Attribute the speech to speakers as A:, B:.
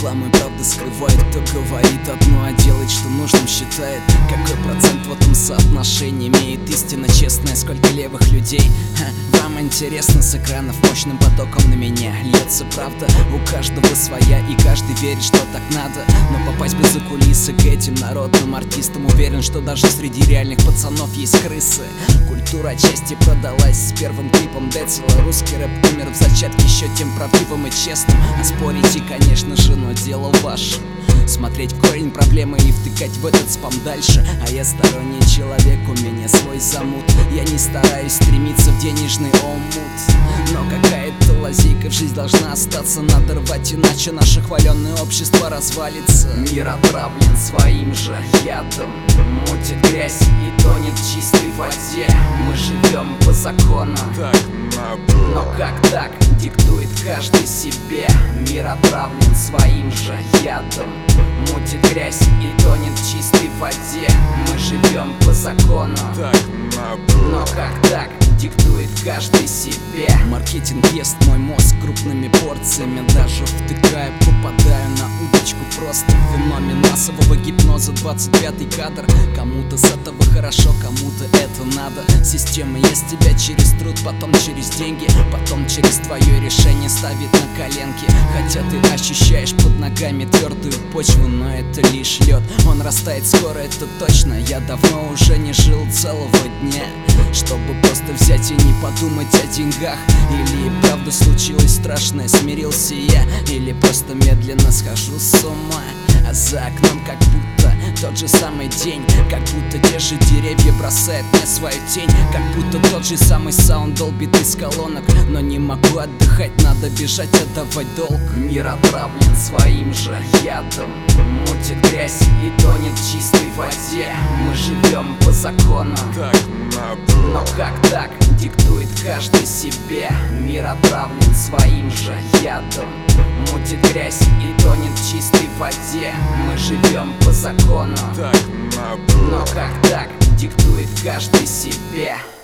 A: рекламы правда скрывает. Кто говорит одно, а делает, что нужным считает. Какой процент в этом соотношении имеет истина честная? Сколько левых людей? Вам интересно, с экранов мощным потоком на меня льется правда. У каждого своя, и каждый верит, что так надо. Но попасть бы за кулисы к этим народным артистам, уверен, что даже среди реальных пацанов есть крысы. Культура отчасти продалась с первым клипом Децела. Русский рэп умер в зачатке еще тем правдивым и честным. А спорите, конечно же, но дело ваше. Смотреть в корень проблемы и втыкать в этот спам дальше. А я сторонний человек, у меня свой замут. Я не стараюсь стремиться в денежный омут, но какая-то лазейка в жизнь должна остаться. Надо рвать, иначе наше хваленное общество развалится. Мир отравлен своим же ядом, мутит грязь и тонет в чистой воде. Мы живем по законам,
B: так надо.
A: но как так, диктует каждый себе. Мир отравлен своим же ядом, мутит грязь и тонет в чистой воде. Мы живем по законам,
B: Так надо.
A: но как так, диктует каждый себе. Маркетинг ест мой мозг крупными порциями. Даже втыкая, попадаю на удочку. Просто феномен массового гипноза. 25-й кадр. Кому-то с этого хорошо, кому-то это надо. Система ест тебя через труд, потом через деньги, потом через твое решение ставит на коленки. Хотя ты ощущаешь под ногами твердую почву, но это лишь лед. Он растает скоро, это точно. Я давно уже не жил целого дня, чтобы просто взять и не подумать о деньгах. Или правда случилось страшное, смирился я, или просто медленно схожу с ума. А за окном как будто тот же самый день, как будто те же деревья бросают мне свою тень, как будто тот же самый саунд долбит из колонок. Но не могу отдыхать, надо бежать, отдавать долг. Мир отравлен своим же ядом, мутит грязь и тонет в чистой воде. Мы живем по законам,
B: Так надо.
A: но как так, диктует каждый себе. Мир отравлен своим же ядом, мутит грязь и тонет в чистой воде. Мы живем по законам,
B: Так надо.
A: но как так, диктует каждый себе.